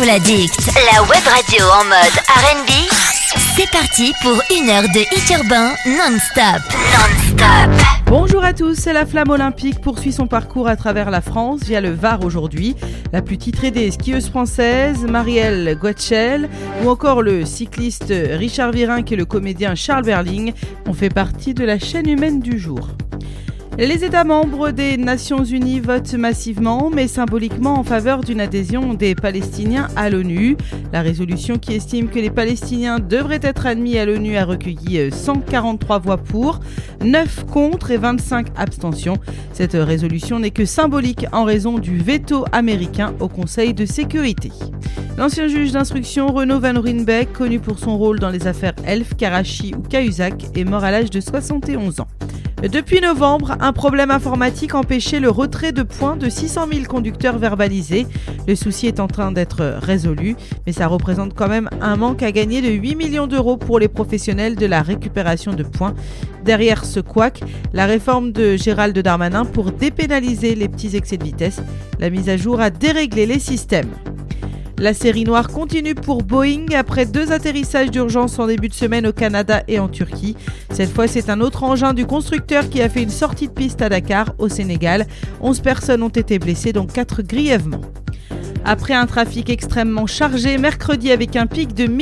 Soul Addict, la web radio en mode R&B. C'est parti pour une heure de hit urbain non-stop. Non-stop. Bonjour à tous, la flamme olympique poursuit son parcours à travers la France via le Var aujourd'hui. La plus titrée des skieuses françaises, Marielle Guetschel, ou encore le cycliste Richard Virenque et le comédien Charles Berling ont fait partie de la chaîne humaine du jour. Les États membres des Nations Unies votent massivement, mais symboliquement en faveur d'une adhésion des Palestiniens à l'ONU. La résolution qui estime que les Palestiniens devraient être admis à l'ONU a recueilli 143 voix pour, 9 contre et 25 abstentions. Cette résolution n'est que symbolique en raison du veto américain au Conseil de sécurité. L'ancien juge d'instruction Renaud Van Ruynebeck, connu pour son rôle dans les affaires Elf, Karachi ou Cahuzac, est mort à l'âge de 71 ans. Depuis novembre, un problème informatique empêchait le retrait de points de 600 000 conducteurs verbalisés. Le souci est en train d'être résolu, mais ça représente quand même un manque à gagner de 8 millions d'euros pour les professionnels de la récupération de points. Derrière ce couac, la réforme de Gérald Darmanin pour dépénaliser les petits excès de vitesse. La mise à jour a déréglé les systèmes. La série noire continue pour Boeing après 2 atterrissages d'urgence en début de semaine au Canada et en Turquie. Cette fois, c'est un autre engin du constructeur qui a fait une sortie de piste à Dakar, au Sénégal. 11 personnes ont été blessées, dont 4 grièvement. Après un trafic extrêmement chargé, mercredi avec un pic de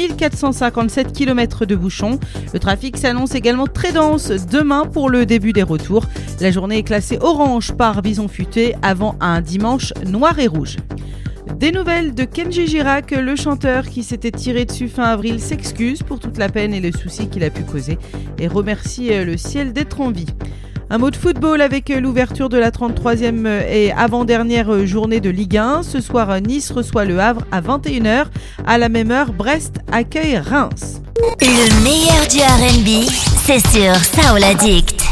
1457 km de bouchons, le trafic s'annonce également très dense demain pour le début des retours. La journée est classée orange par Bison Futé avant un dimanche noir et rouge. Des nouvelles de Kenji Girac, le chanteur qui s'était tiré dessus fin avril s'excuse pour toute la peine et le souci qu'il a pu causer et remercie le ciel d'être en vie. Un mot de football avec l'ouverture de la 33e et avant-dernière journée de Ligue 1. Ce soir, Nice reçoit le Havre à 21h. À la même heure, Brest accueille Reims. Le meilleur du R&B, c'est sur Soul Addict.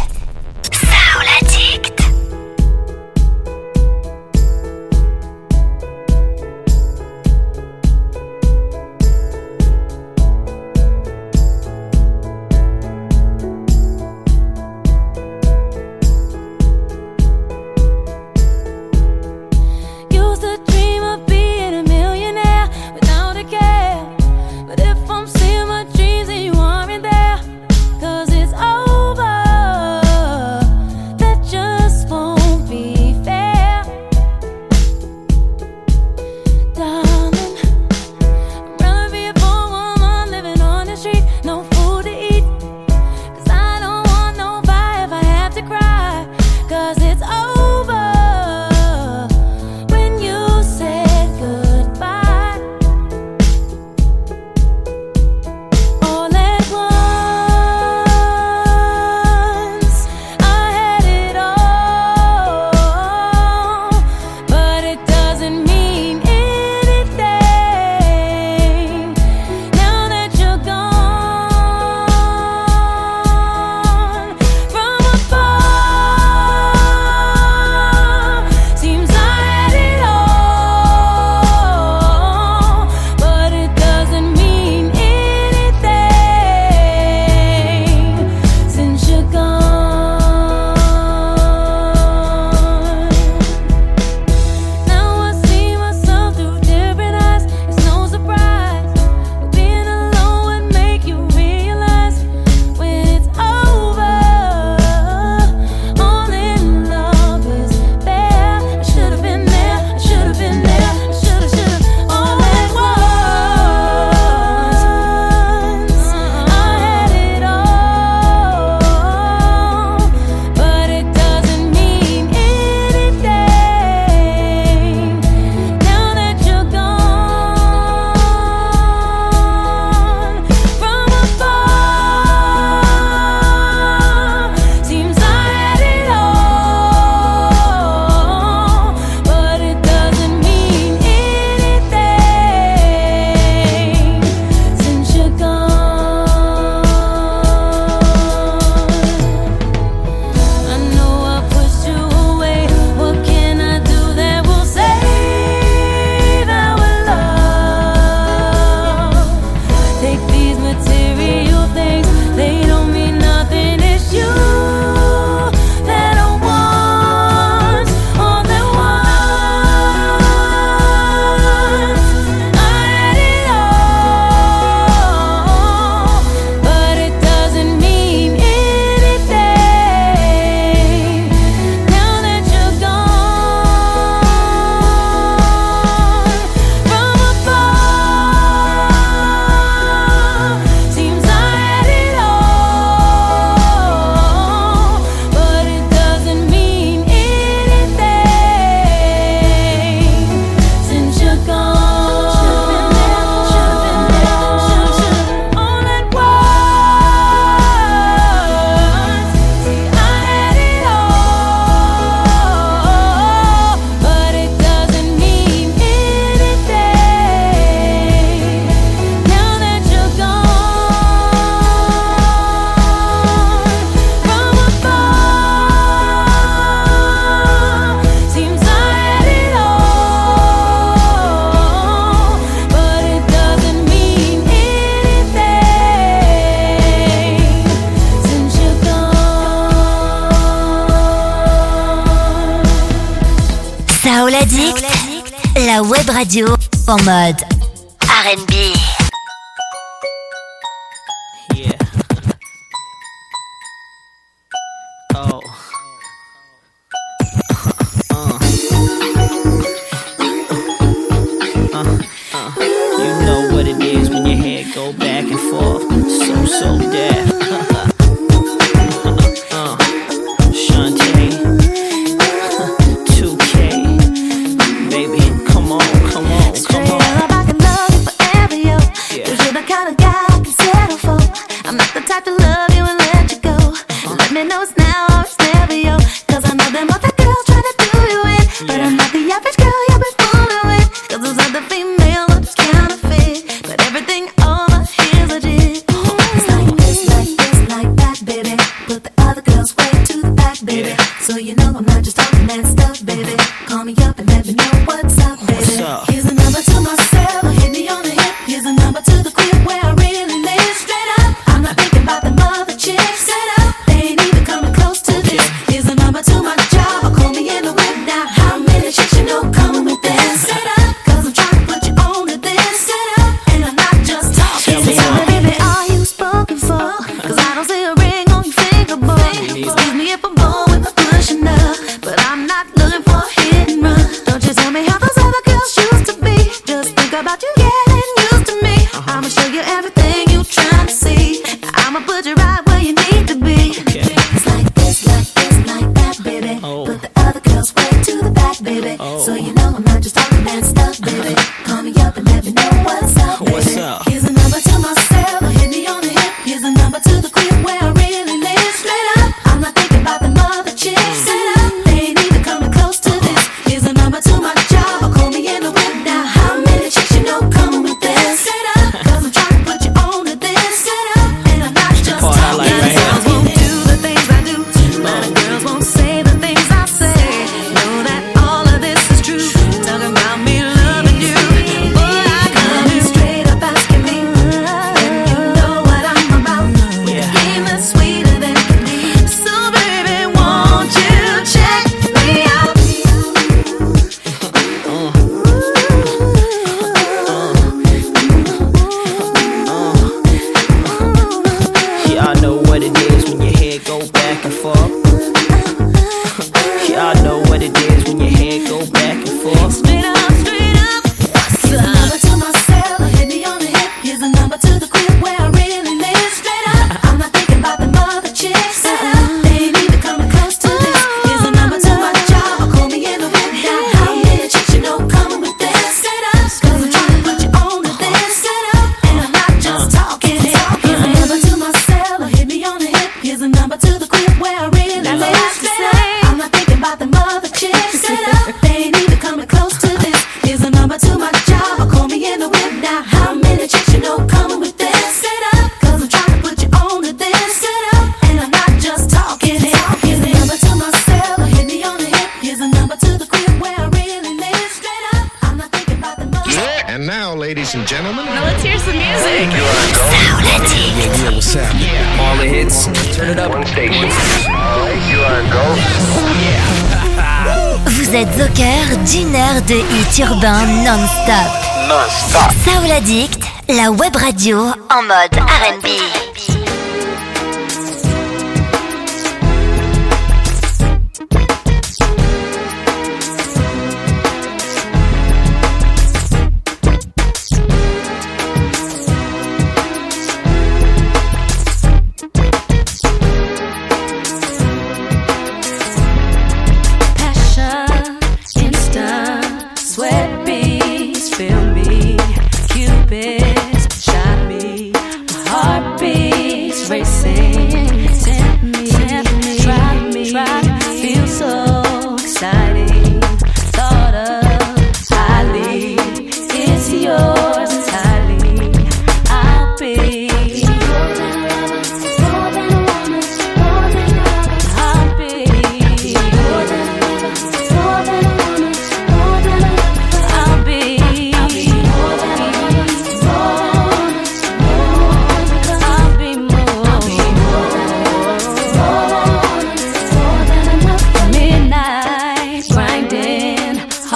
Soul Addict. But if I'm seeing my dreams and you aren't there, 'cause it's over. Soul Addict, la web radio en mode R&B. Yeah. Oh. You know what it is when your head go back and forth. So deaf. Shantae. 2K. Baby, come on. Straight up, I can love you forever, yo. Yeah. 'Cause you're the kind of guy I can settle for. I'm not the type to love you and let you go. Let me know it's now or it's never, yo. 'Cause I know them other girls try to do you in. But I'm not the average girl you've been fooling with. 'Cause those other females are just counterfeit. But everything over here's legit. It's like this, like that, baby. Put the other girls way to the back, baby. So you know I'm not just talking that stuff, baby. Call me up and let me know what's up, baby. What's up? Here's a number to myself, hit me on the hip. Here's a number to the crib where I really live. Straight up, I'm not thinking about the mother chicks. Set up, they ain't even coming close to this. Here's a number to my job, or call me in the whip now. How many chicks you know coming with this? Set up, 'cause I'm trying to put you on to this. Set up, and I'm not just talking. Tell me, baby, are you spoken for? 'Cause I don't see a ring on your finger, boy. Excuse me if I'm bold with my pushing up, but I'm not looking for a hit and run. Don't you tell me how those other girls used to be. Just think about you getting used to me. I'ma show you everything you trying to see. I'ma put you right where you need to be. Okay. It's like this, like that, baby. Oh. Put the other girls way to the back, baby. Oh. So you know I'm not just talking that stuff, baby. Call me up and let me know what's up, baby. What's up? Here's a number to myself, hit me on the hip. Here's a number to the crib where I really live. Straight up, I'm not thinking about the mother chicks. Set up, they ain't even coming close to this. Here's a number to my job, or call me in the whip now. How many chicks you know coming with this? Set up, 'cause I'm trying to put you on to this. Set up, and I'm not just Part I talking. like right Girls here. won't do the things I do. A lot of girls won't say the things I say. Know that all of this is true. Talking about me loving you. Boy, I come in straight up asking me. And you know what I'm about. With a game that's sweeter than can be. So baby, won't you check me out? Y'all know what it is when your head go back and forth. Y'all know what it is when your head go back and forth. Straight up, what's up? Here's a number to myself, hit me on the hip. Here's a number to the crib where I really live. Straight up, I'm not thinking about the mother chicks. Set up, they ain't even coming close to this. Here's a number to my job, or call me in the whip now. How many chicks you know coming with this? Set up, 'cause I'm trying to put you on to this. Set up, and I'm not just talking it. Here's a number to myself, hit me on the hip. Here's a number to the crib where I really live. Straight up, I'm not thinking about the mother chicks. Set up, they ain't even coming close to this. Here's a number to my job, or call me in the whip now. How many chicks you know coming with this? Set up, 'cause I'm trying to put you on to this. Set up, and I'm not just talking it. Here's a number to myself, hit me on the hip. Here's a number to the crib where I really live. Straight up, I'm not thinking about the mother. And now, ladies and gentlemen, Now let's hear some music. yeah, what's happening? All the hits, turn it up. One station. All right, you are go. Vous êtes au cœur d'une heure de hits urbains non-stop. Non-stop. Soul Addict, la web radio en mode R&B. Passion, instant, sweat beats, feel me, Cupid shot me, my heartbeat.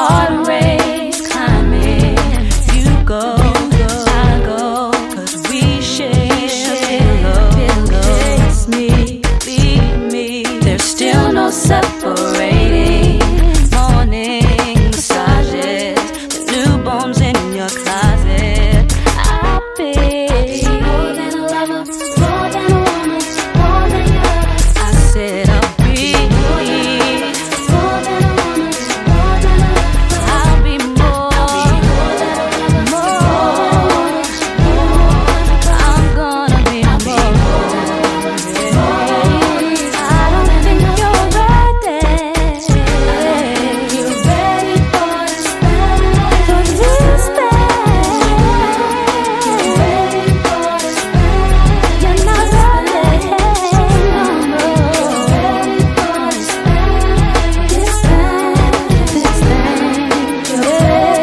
heart race climbing. You go, I go, 'cause we share pillow. Kiss me, leave me. There's still no separating. Morning massages, the newborns in your closet. I'll be more than a lover, more than a woman, more than your. I said I'll be more than a woman, more than a lover. I'll be more than a lover, more. I'm gonna be more. I don't think you're ready. You're ready for this thing. For this thing. You're ready for this thing. You're not ready. No, no. You're ready for this thing. This thing. You're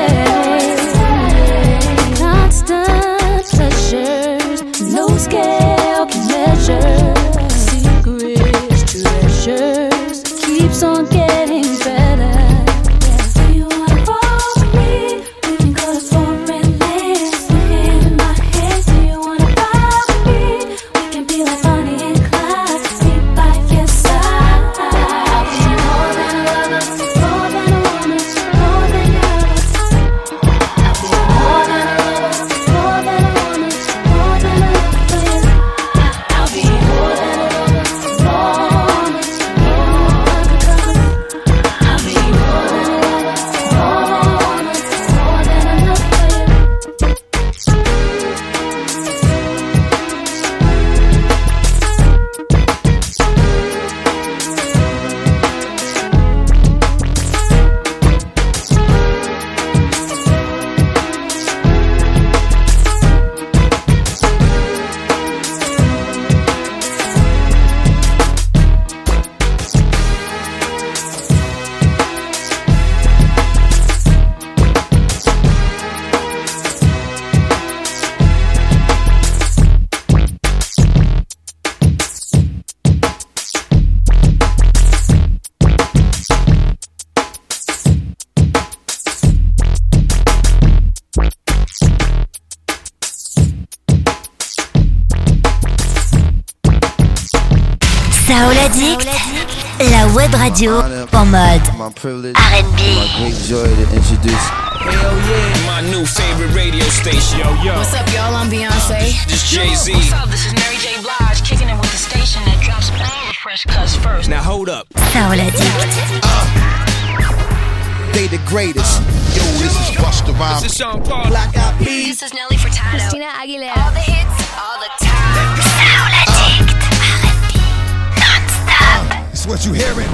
ready. Constant pleasures, no scale can measure. Secrets, treasures, keeps on getting better. Do you wanna roll with me? We can go to foreign lands. Your hand in my hand. Do you wanna ride with me? We can be like Bonnie and Clyde. Be by your side. I'll be more than a lover, more than a woman, more than your. I'll be more than a lover, more than a woman, more than a lover. I'll be more than a lover, more, more because I'll be more than a lover, more than enough for you. Soul Addict, la web radio en mode My privilege, R&B. my great joy to introduce. Hell yeah. My new favorite radio station. Yo. What's up, y'all? I'm Beyonce. This Jay-Z. What's up? This is Mary J. Blige, kicking it with the station that drops all the fresh cuts first. Now hold up. Soul Addict. They the greatest. Yo, this is Busta Rhymes. This is Sean Paul. Black Eyed Peas. This is Nelly Furtado. Christina Aguilera. All the hits, all the time. Soul Addict. R&B. Non-stop. It's what you hearing.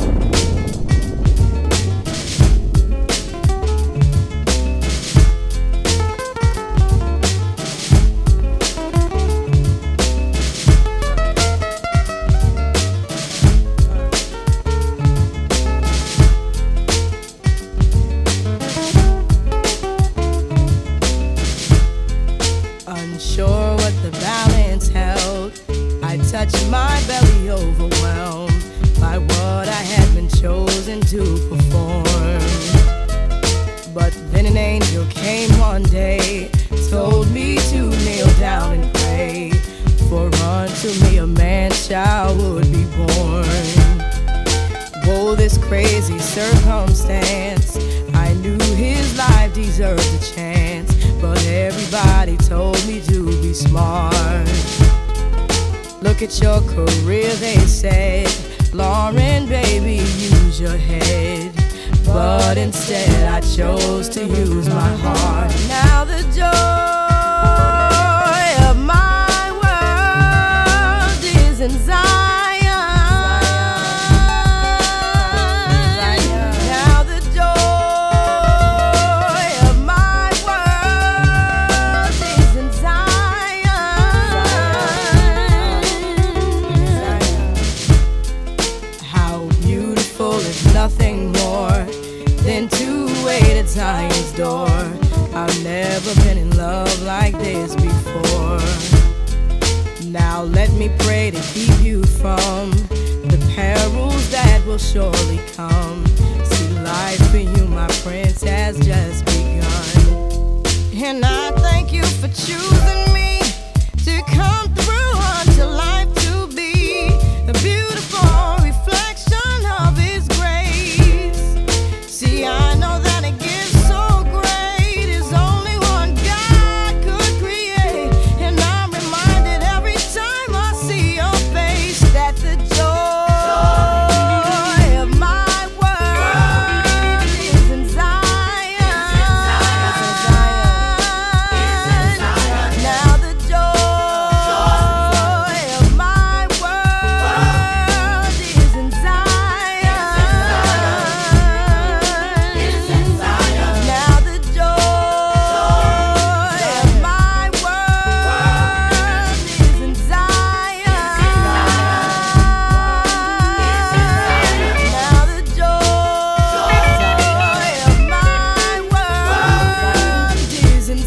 Unsure what the balance held, I touched my belly, overwhelmed by what I had been chosen to perform. But then an angel came one day, told me to kneel down and pray, for unto me a man-child would be born. Whoa, this crazy circumstance, I knew his life deserved a chance, but everybody told me to be smart. Look at your career, they said, Lauren, baby, use your head. But instead I chose to use my heart. Now the joy of my world is in Zion. Now the joy of my world is in Zion. How beautiful is nothing more than to wait at Zion's door. I've never been in love like this before. Now let me pray to keep you from the perils that will surely come. See, Life for you, my prince, has just begun. And I thank you for choosing me to come through unto life to be a beautiful reflection of His grace. See, I know that a gift so great is only one God could create. And I'm reminded every time I see your face that the joy of my world is in Zion. Now the joy of my world is in Zion. Now the joy of my world is in Zion. Now the joy of my world is in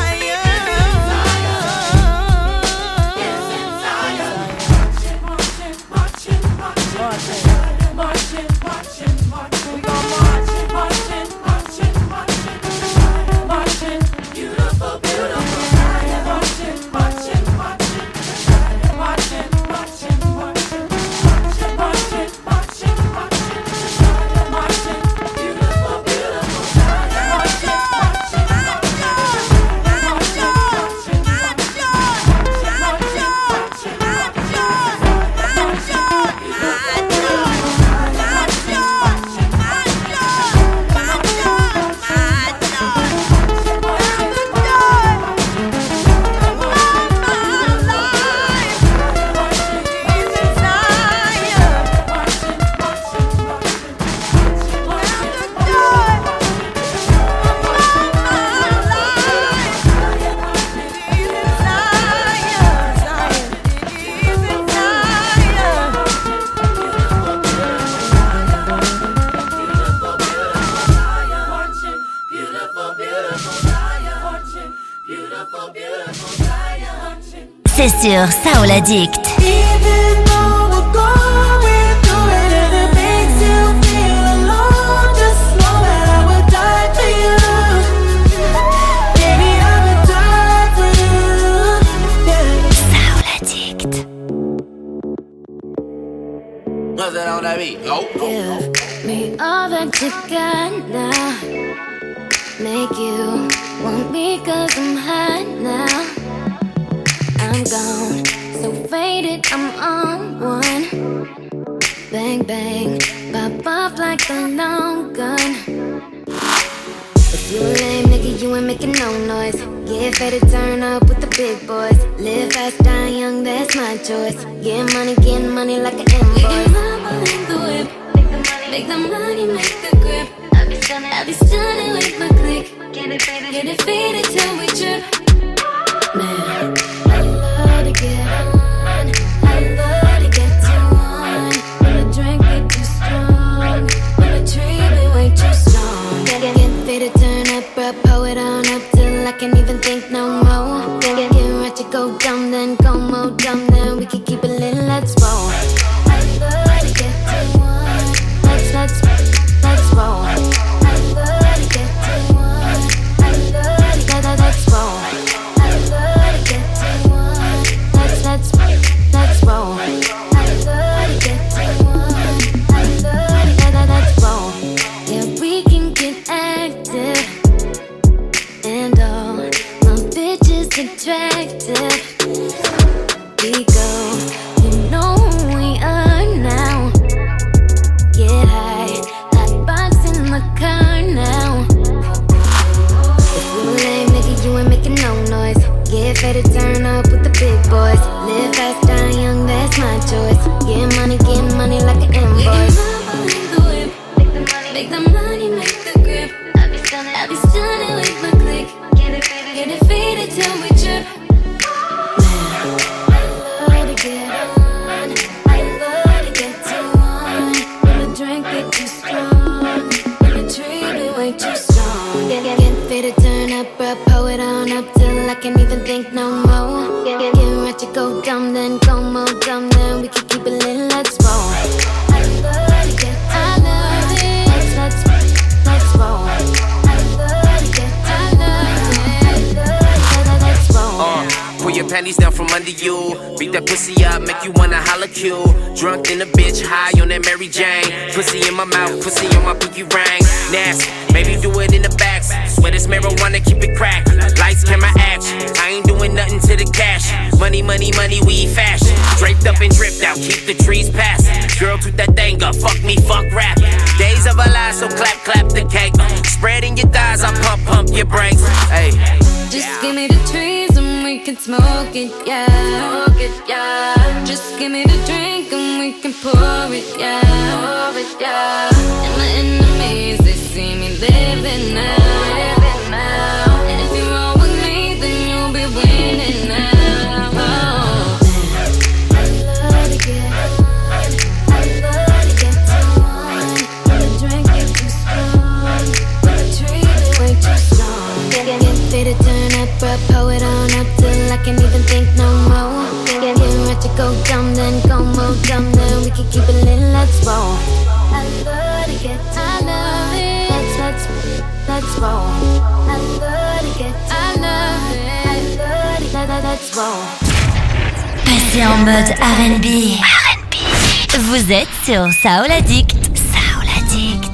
C'est sur Soul Addict. Even though we're going through it, if it makes you feel alone, just know that I would die for you. Baby, I would die for you. Yeah. Soul Addict. What's that on that beat? Oh. Give me all that you got now. Make you want me 'cause I'm hot now. I'm gone, so faded, I'm on one. Bang, bang, pop off like a long gun. If you a lame nigga, you ain't making no noise. Get fed to turn up with the big boys. Live fast, die young, that's my choice. Get money like an invoice. We can rumble in the whip. Make the money, make the grip. I be stunning with my click. Get it faded till we trip. Man, I love to get on. I love to get too on. When the drink get too strong, when the tree be way too strong. Get faded, turn up, pull it on up till I can't even think no more. Get ratchet, go dumb, then go more dumb, then we can keep it lit, let's roll. I love to get too on. Let's roll. I love to get too on. I love to let's roll. I love to get too on. Let's roll. I love to get too on. I love to let's roll. Yeah, we can get active, and all my bitches attractive. We go, you know who we are now. Get high, hot box in the car now. If you a lame nigga, you ain't making no noise. Get fed to turn up with the big boys. Live fast, die young, that's my choice. Get money like an invoice. We can rumble in the whip. Make the money, make the grip. I be stunning with my click. Get it faded till we trip. Man, I love to get on. I love to get too on. When the drink get too strong, when the tree be way too strong. Get faded, turn up, pull it on up till I can't even think no more. Get ratchet, go dumb, then go more dumb, then we can keep it lit, let's roll. I love it. Let's panties down from under you. Beat that pussy up, make you wanna holla cue. Drunk in a bitch, high on that Mary Jane. Pussy in my mouth, pussy on my pinky ring. Nasty, maybe do it in the back. Swear this marijuana, keep it cracked. Lights, camera, action. I ain't doing nothing to the cash. Money, money, money, we fashion. Draped up and dripped out, keep the trees passing. Girl, toot that thing up, fuck me, fuck rap. Days of a lie, so clap, clap the cake. Spreading your thighs, I pump, pump your brakes. Hey. Just give me the trees and we can smoke it, yeah. Smoke it, yeah. Just give me the drink and we can pour it, yeah. Pour it, yeah. And my enemies, they see me living now. Living now. And if you roll with me, then you'll be winning now. Oh. I love to get on. I love to get on. When the drink gets too strong, when the tree be way too strong. Get fit to turn up, pour it on up till I can't even think no more. Get ready to go dumb, then go more dumb, then we can keep it lit, let's roll. I love to get to I love it. Let's roll. I love to get to I love it. I love it. Let's roll. Passez en mode R&B. Vous êtes sur Soul Addict. Soul Addict.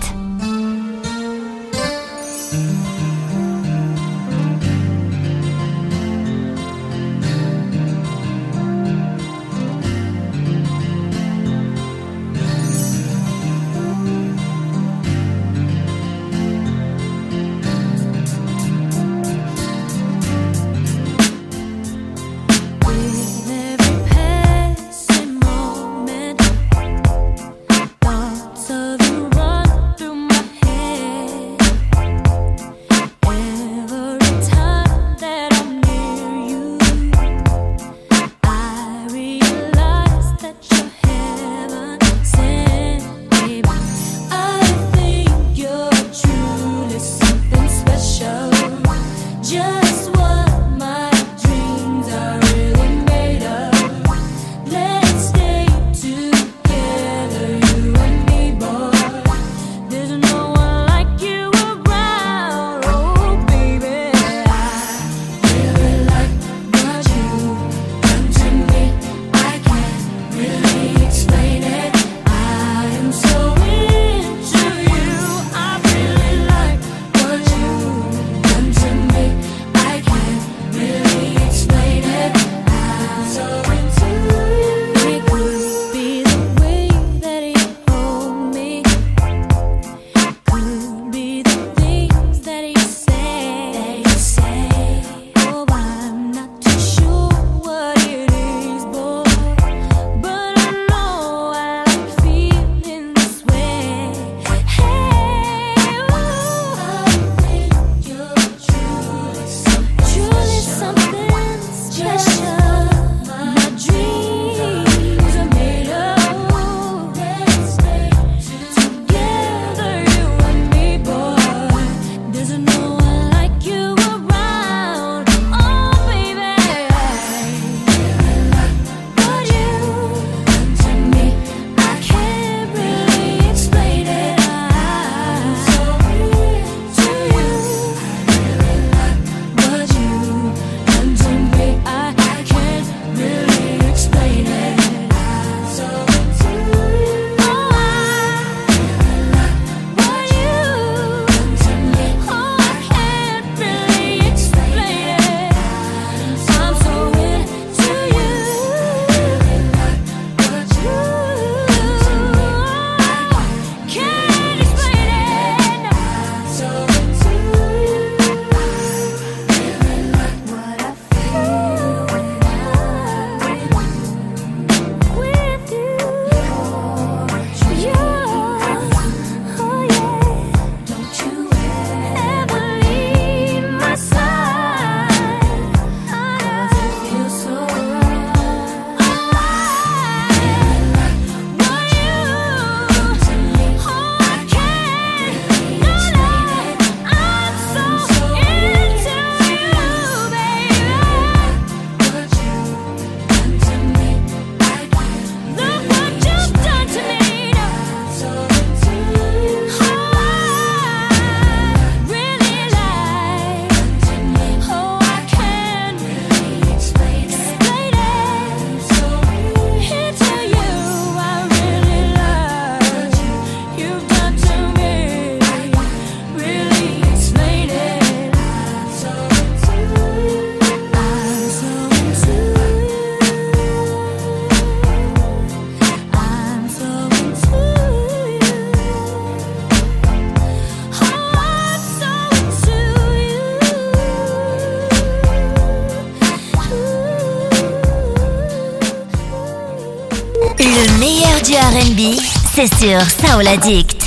du R&B, c'est sur Soul Addict.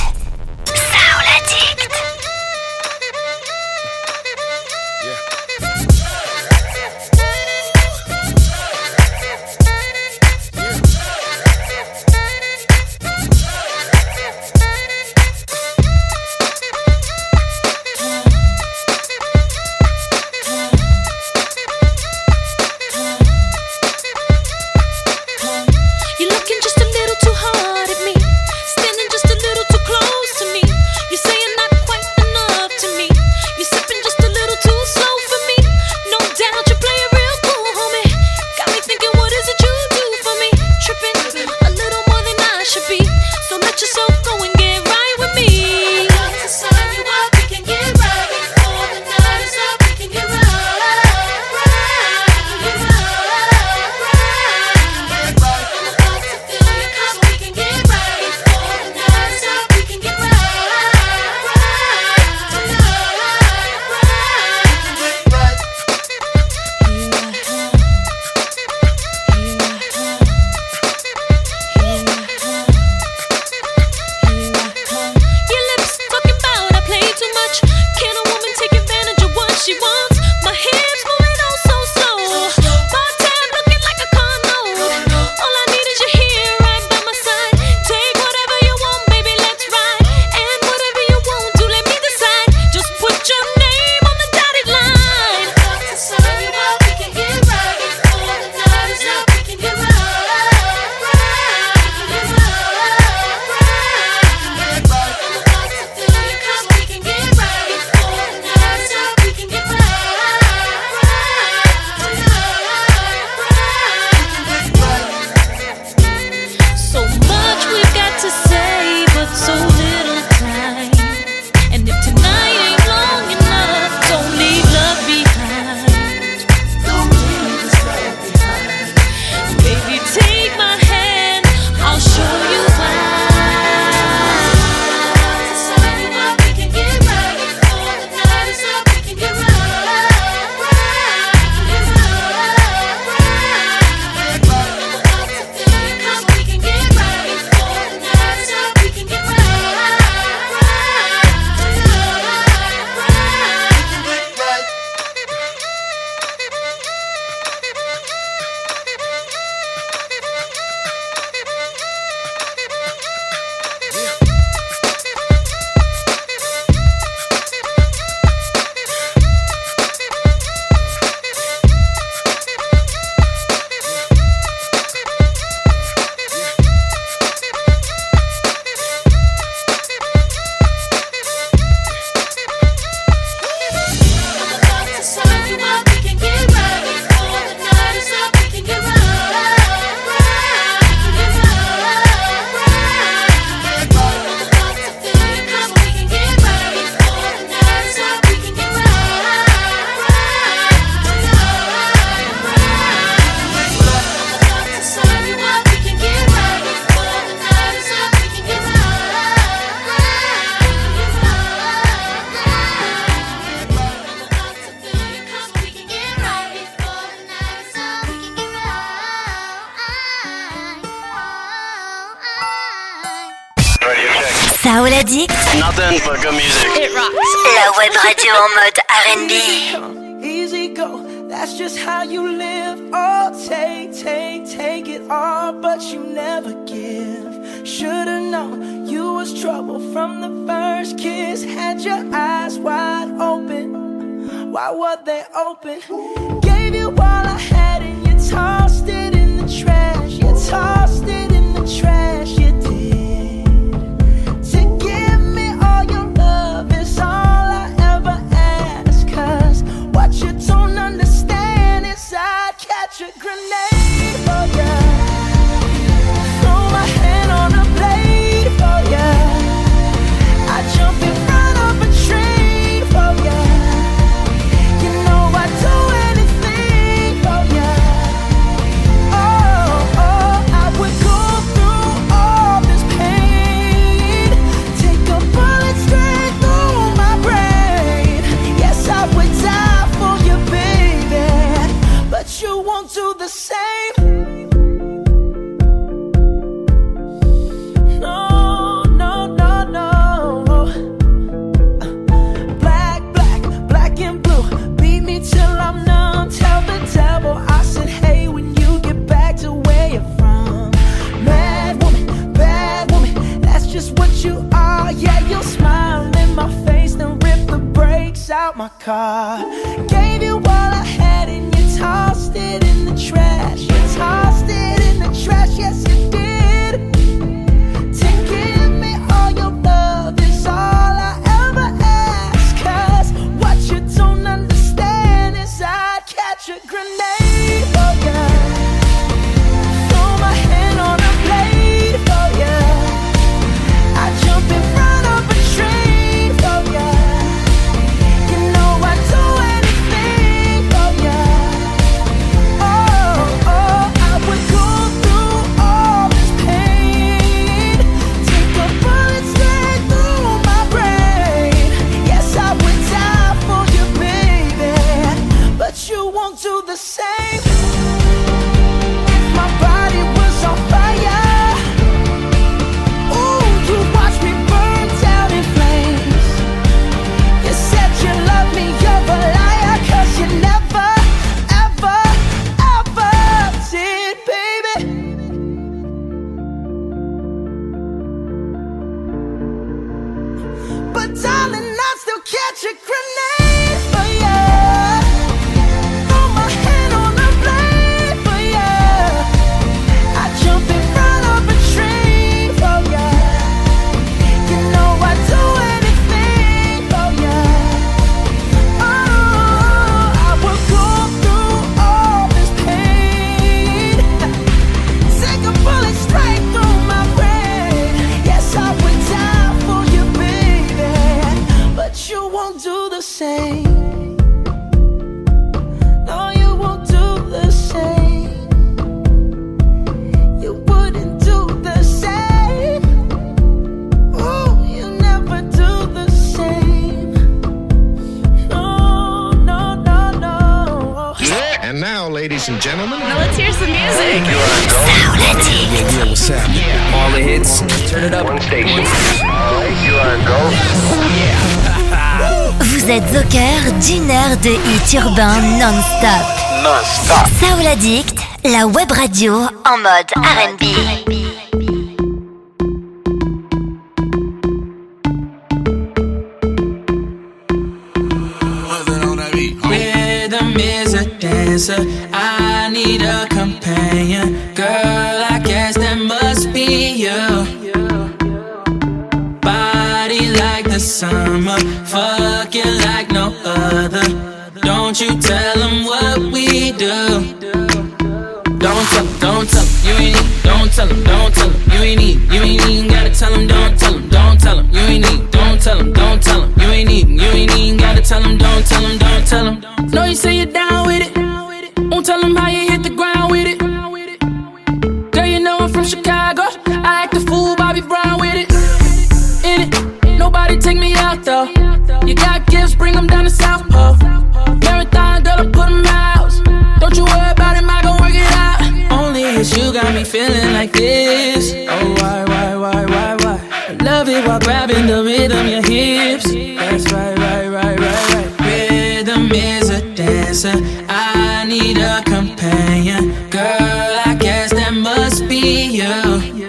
You're looking just a little too hard at me, standing just a little too close to me. You say you're not quite enough to me. You're sipping just a little too slow for me. No doubt you play it real cool, homie. Got me thinking, what is it you do for me? Tripping a little more than I should be. So let yourself go and get right with me. I'm about to sign you up, we can get right before the night is up. We can get right. Soul Addict. Nothing but good music. It rocks. La web radio en mode R&B. Easy go, that's just how you live. Oh, take it all, but you never give. Should've known you was trouble from the first kiss. Had your eyes wide open. Why were they open? Gave you all I had and you tossed it in the trash. You tossed it in the trash, you did. To give me all your love is all I ever ask. Cause what you don't understand is I'd catch a grenade for ya. Throw my hand on a blade for ya. I'd jump in front of a train for ya. You know I'd do anything for ya. out my car. Gave you all I had and you tossed it in the trash. You tossed it in the trash, yes you did. To give me all your love is all I ever ask. 'Cause what you don't understand is I'd catch a grenade for ya. Throw my hand on a blade for ya. I'd jump in front of a train for ya. You know I'd do anything for ya. Oh, oh, I would go through all this pain. Take a bullet straight through my brain. Yes, I would die for you, baby. But you won't do the same. If my body was on fire, ooh, you watch me burn down in flames. You said you love me, you're a liar. 'Cause you never, ever, ever did, baby. But darling, I'd still catch a grenade for ya. Throw my hand on a blade for ya. I jump in front of a train for ya. You know I'd do anything for ya. Oh, I would go through all this pain. Take a bullet straight through my brain. Yes, I would die for you, baby. But you won't do the same. No, you won't do the same. You wouldn't do the same. Ooh, you never do the same. No, no, no, no. And now, ladies and gentlemen, Now let's hear some music. yeah, what's happening? All the hits, turn it up. One station. Vous êtes au cœur d'une heure de hits urbains non-stop. Non-stop. Soul Addict, la web radio en mode R&B. Rhythm is a dancer. I need a companion. Girl, I guess that must be you. Body like the summer, fucking like no other. Don't you tell them what we do. Don't tell them, don't tell them, you ain't need. Don't tell them, don't tell them, you ain't need. You ain't even gotta tell them, don't tell them, don't tell them, you ain't need. Don't tell them, don't tell them, you ain't need. You ain't even gotta tell them, don't tell them, don't tell them. Know you say you're down with it. Won't tell them how you hit the ground with it. Girl, you know I'm from Chicago. I act a fool, Bobby Brown with it. In it, nobody take me out though. You got gifts, bring them down to South Pole. Marathon, girl, I put them out. Don't you worry about it, I gon' work it out. Only it's you got me feeling like this. Oh, why? I love it while grabbing the rhythm, your hips. That's right. Rhythm is a dancer. I need a companion. Girl, I guess that must be you.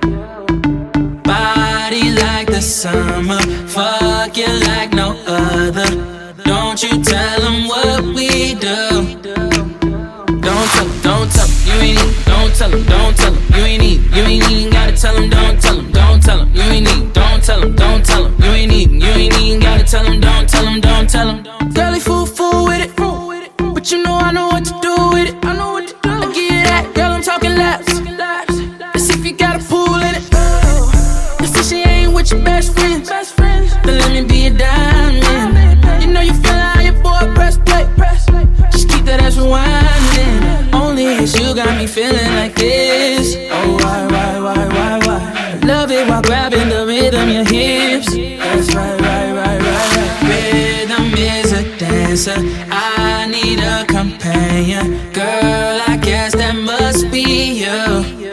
Body like the summer, fucking like no other. Don't you tell them what we do. Don't tell them, you ain't need. Don't tell them, you ain't need. You ain't even gotta tell them, don't tell them, you ain't need. Don't tell them, you ain't need. You ain't even gotta tell them, don't tell them. Girlie fool with it, but you know I know what to do with it. I give you that, girl, I'm talking laps. Let's see if you got a pool in it. Let's see she ain't with your best friends. Then let me be a diamond. You know you feel how your boy press play. Just keep that ass rewinding. Only it's you got me feeling like this. Oh, why? I love it while grabbing the rhythm, your hips. That's right. Rhythm is a dancer. I need a companion. Girl, I guess that must be you.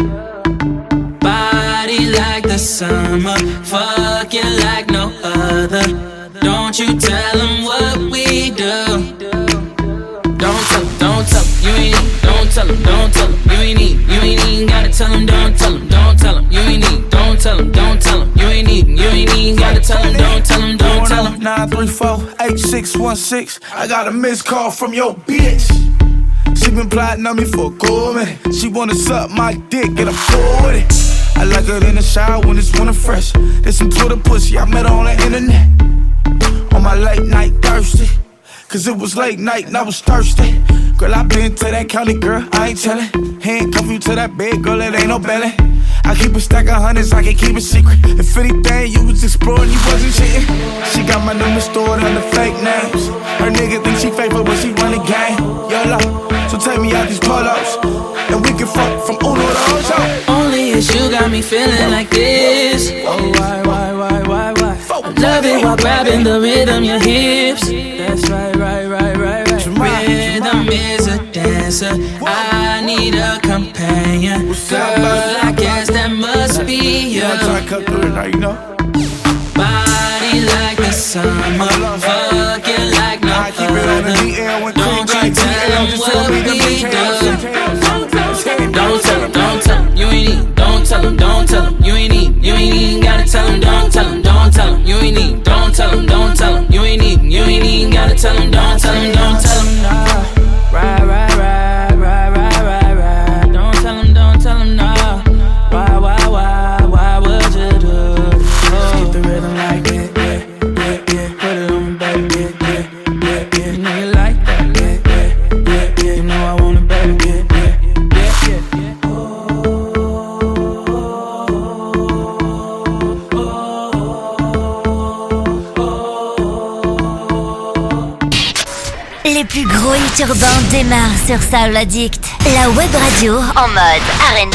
Body like the summer, fucking like no other. Don't you tell them what we do. Don't tell them, you ain't need. Don't tell them, you ain't need. You ain't even gotta tell them, don't tell them, you ain't need. Don't tell them, you ain't need. You ain't even gotta tell them, don't tell them. 934 616, I got a missed call from your bitch. She been plotting on me for a cool minute. She wanna suck my dick and I'm cool with it. I like her in the shower when it's winter fresh. There's some Twitter pussy, I met her on the internet. On my late night thirsty, cause it was late night and I was thirsty. Girl, I been to that county, girl, I ain't tellin'. Handcuff you to that bed, girl, it ain't no belly. I keep a stack of hundreds, I can keep it secret. If anything, you was exploring, you wasn't cheating. She got my number stored under fake names. Her nigga think she faithful, but she run the game. YOLO, so take me out these polos, and we can fuck from Uno to Ocho. Only is you got me feeling like this. Oh, why? I love it while grabbing the rhythm, your hips. That's right. Rhythm is a dancer. I need a companion. Girl, I guess that must be you. Body like the summer, fucking like no other. Don't you tell them what we do. Don't tell them, you ain't need. Don't tell them, you ain't need. You ain't even gotta tell them, don't tell them, you ain't need. Don't tell them, you ain't need. You ain't even gotta tell them, don't tell them, nah. Right. Don't tell them, nah. Why would you do this? Just keep the rhythm like that, yeah. Put it on me, baby, yeah. You know you like that, yeah. You know I want it, baby, yeah. Les plus gros hits urbains démarrent sur Soul Addict, la web radio en mode R&B.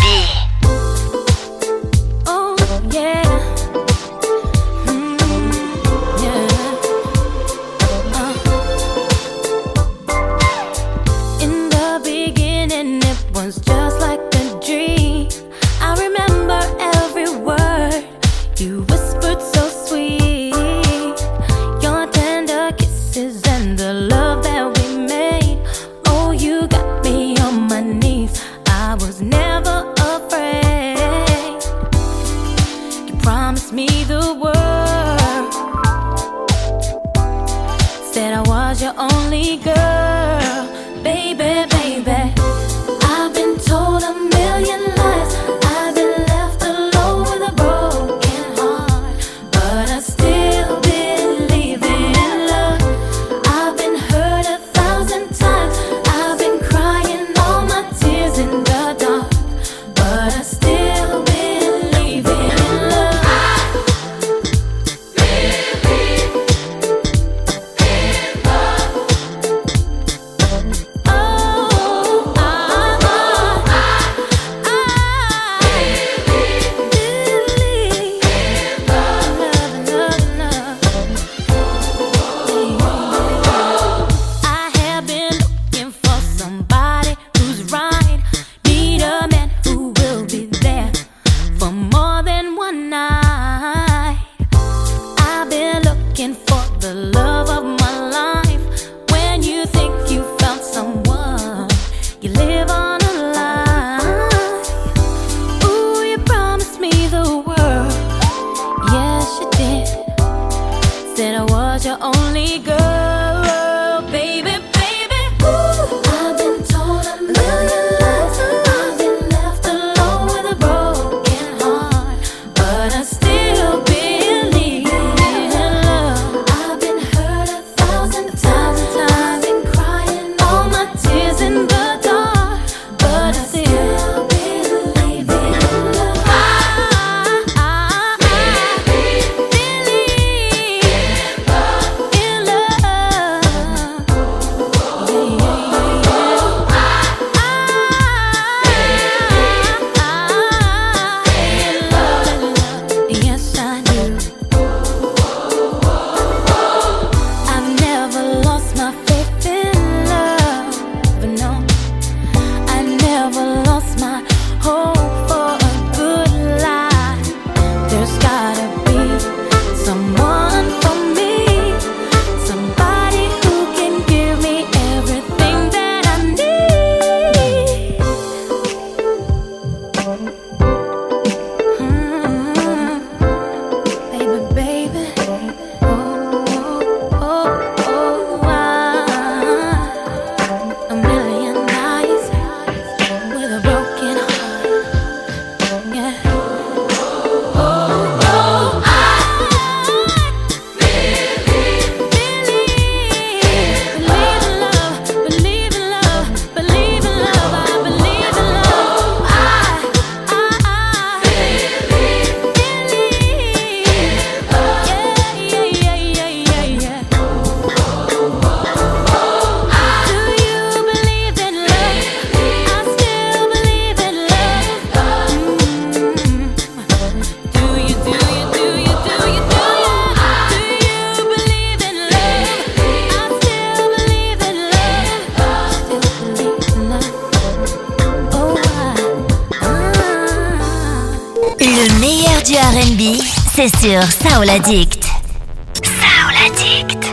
R&B, c'est sur Soul Addict. Soul Addict.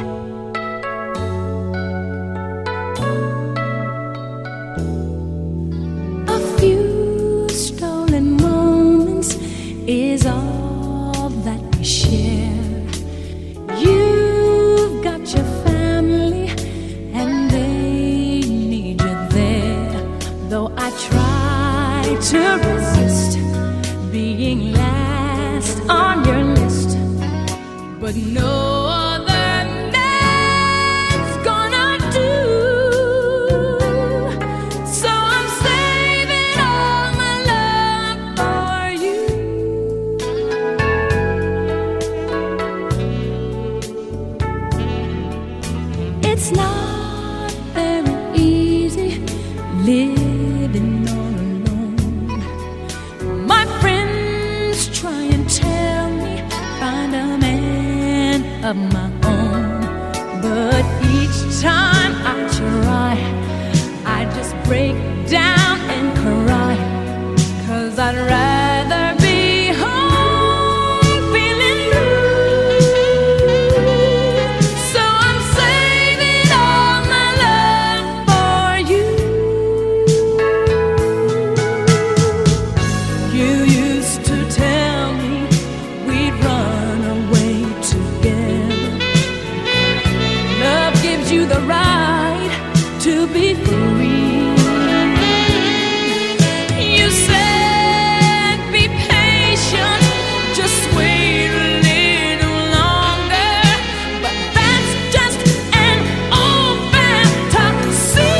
A few stolen moments is all that we share. You've got your family and they need you there. Though I try to resist being last on your list, but no other man's gonna do. So I'm saving all my love for you. It's not very easy living all alone. My friends try and tell me find a man of my own, but each time I try, I just break down and cry, 'cause I'd rather be home feeling blue. So I'm saving all my love for you. You used to tell me we'd run away together. Love gives you the right to be free. You said be patient, just wait a little longer, but that's just an old fantasy.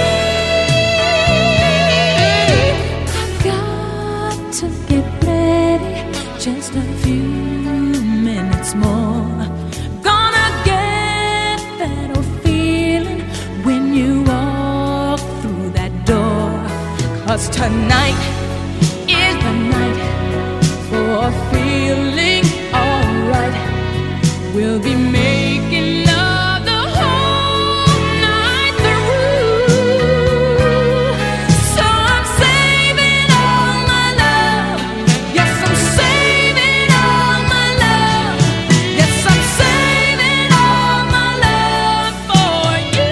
I've got to get ready, just a few minutes more. Gonna get that old feeling when you walk through that door. 'Cause tonight is the night for feeling alright. We'll be making love the whole night through. So I'm saving all my love. Yes, I'm saving all my love. Yes, I'm saving all my love for you.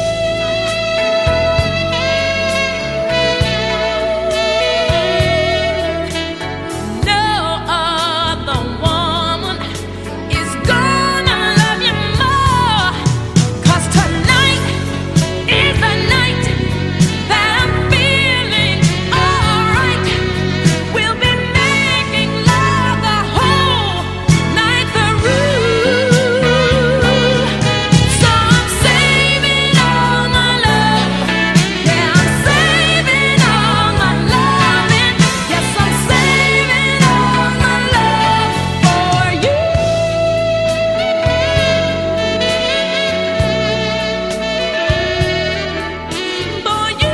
No other woman is gonna love you more. 'Cause tonight is the night that I'm feeling alright. We'll be making love the whole night through. So I'm saving all my love. Yeah, I'm saving all my loving. Yes, I'm saving all my love for you. For you.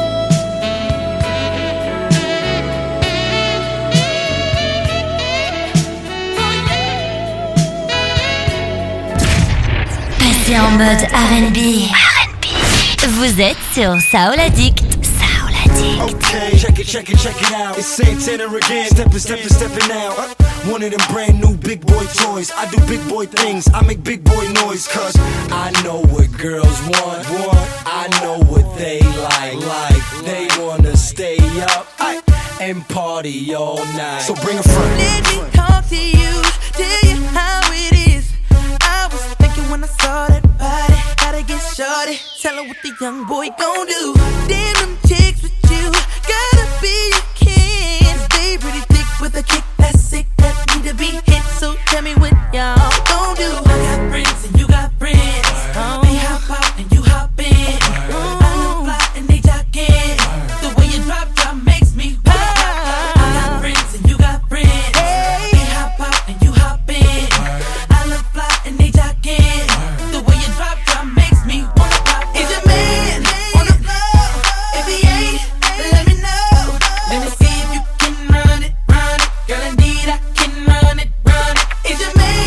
Passez en mode R&B. Vous êtes sur Soul Addict. Soul Addict. Okay, check it out. It's Santana again. Stepping out. One of them brand new big boy toys. I do big boy things. I make big boy noise. 'Cause I know what girls want. I know what they like. They wanna stay up and party all night. So bring a friend. Let me talk to you, tell you how it is. I was thinking when I saw that body, gotta get shorty. Tell her what the young boy gon' do. Damn them chicks with you, gotta be your kin. Stay pretty thick with a kick that's sick, that need to be hit. So tell me what y'all gon' do. I got friends and you got friends. They hop out and you hop in. I look fly and they jock in. The way you drop makes me pop. I got friends and you got friends. They hop out and you hop in. I look fly and they jock in. The way you drop makes me wanna pop. Is your man on the floor? If he ain't, let me know. Let me see if you can run it. Girl, indeed I can run it. Is your man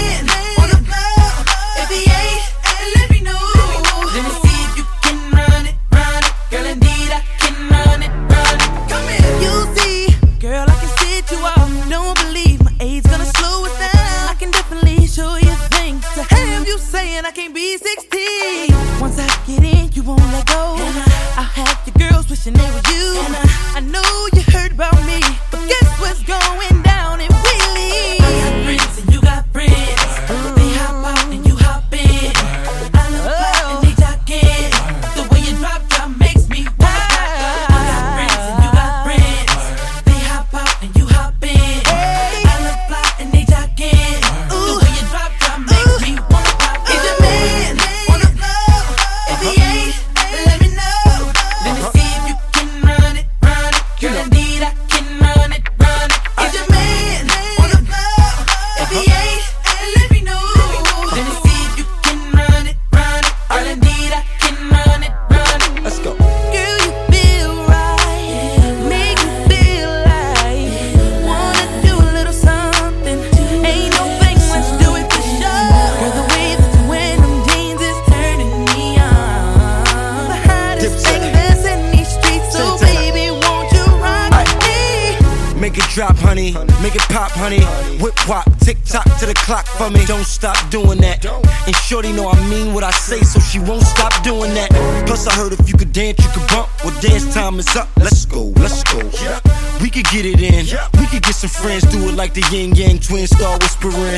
If you ain't, let me know. Let me see if you can run it. Girl, indeed I can run it. Is your man on the floor? If he ain't, let me know. Let me see if you can run it. Girl, indeed I can run it. Let's go. Girl, you feel right, make me feel like wanna do a little something. Ain't no fake, let's do it for sure. Girl, the way that you wear them jeans is turning me on. The hottest thing that's in these streets, so baby, won't you rock me? Make it drop, honey. Make it pop, honey. Whip wop, tick tock to the clock for me. Don't stop doing that. And shorty know I mean what I say, so she won't stop doing that. Plus I heard if you could dance, you could bump. Well, dance time is up. Let's go, let's go. We could get it in. We could get some friends, do it like the yin yang twins, start whispering.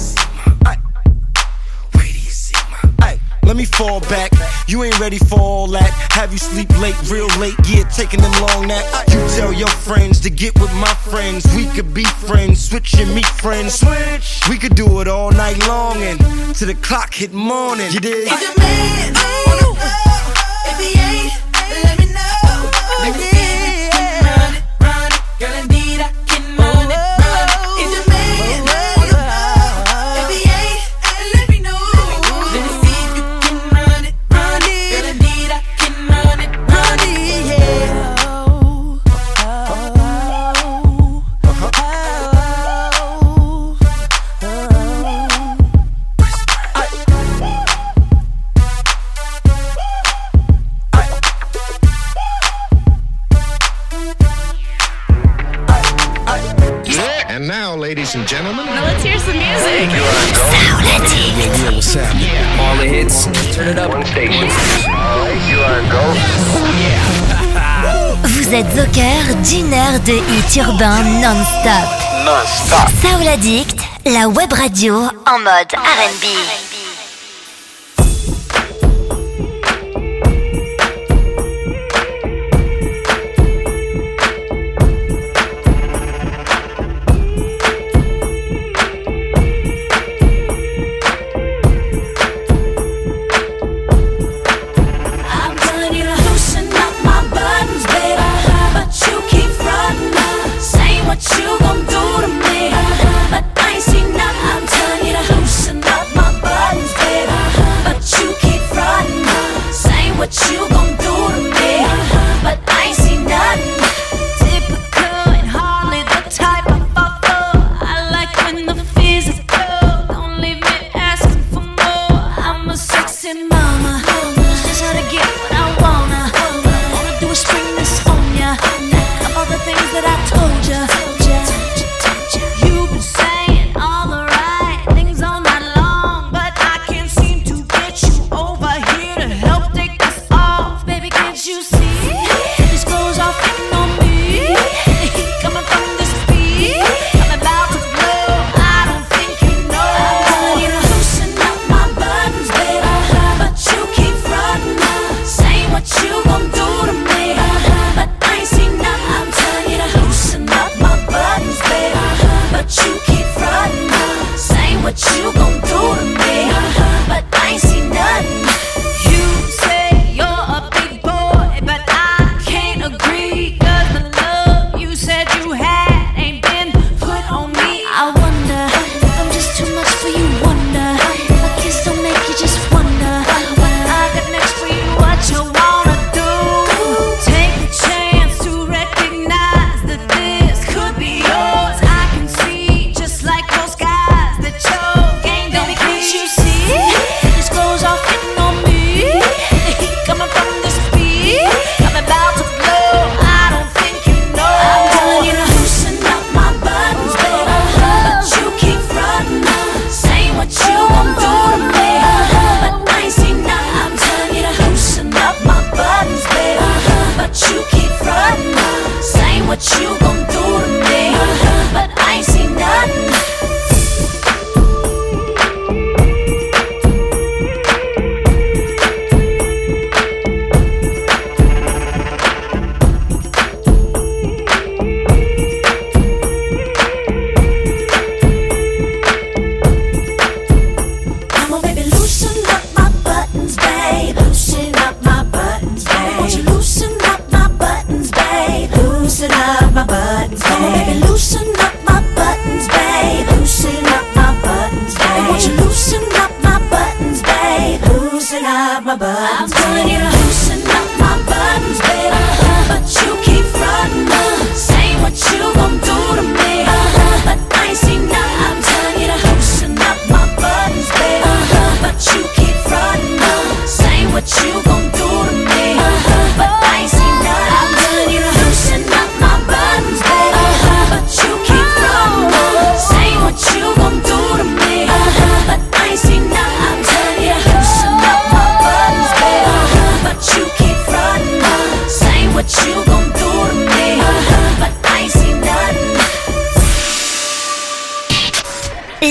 Let me fall back, you ain't ready for all that. Have you sleep late, real late, yeah, taking them long nap. You tell your friends to get with my friends. We could be friends, switch and meet friends. Switch. We could do it all night long and till the clock hit morning. You dig? Is your man on the floor? If he ain't, let me know. Let me see if you can run it. Girl, indeed I can run it. Is your man on the floor? If he ain't, let me know. Let me see if you can run it. Girl, indeed I can run it. Yeah. And now, ladies and gentlemen, Now let's hear some music. yeah, what's happening? All the hits, turn it up. One station. All right, you are go. Vous êtes au cœur d'une heure de hits urbains non-stop. Non-stop. Soul Addict, la web radio en mode R&B. I'm telling you to loosen up my buttons, baby. But you keep frontin', saying what you gon' do to me. But I ain't seen nothing. I'm telling you to loosen up my buttons, baby. But you keep frontin', saying what you gon' do to me. But I ain't seen nothing. Typical and hardly the type I fall for. I like when the physical don't leave me asking for more. I'm a sexy mama, just how to get what I wanna. Wanna do is spring this on ya. Of all the things that I told ya, you've been saying all the right things all night long, but I can't seem to get you over here to help take this off.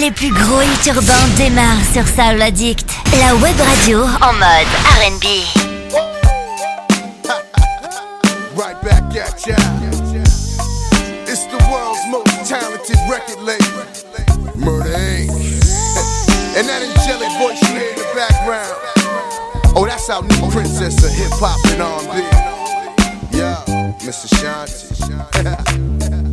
Les plus gros hits urbains démarrent sur Soul Addict, la web radio en mode R&B. Right back at ya. It's the world's most talented record label, Murder Inc. And that angelic voice you hear in the background, oh, that's our new princess of hip hop and R&B. Yeah, Mr. Shanti.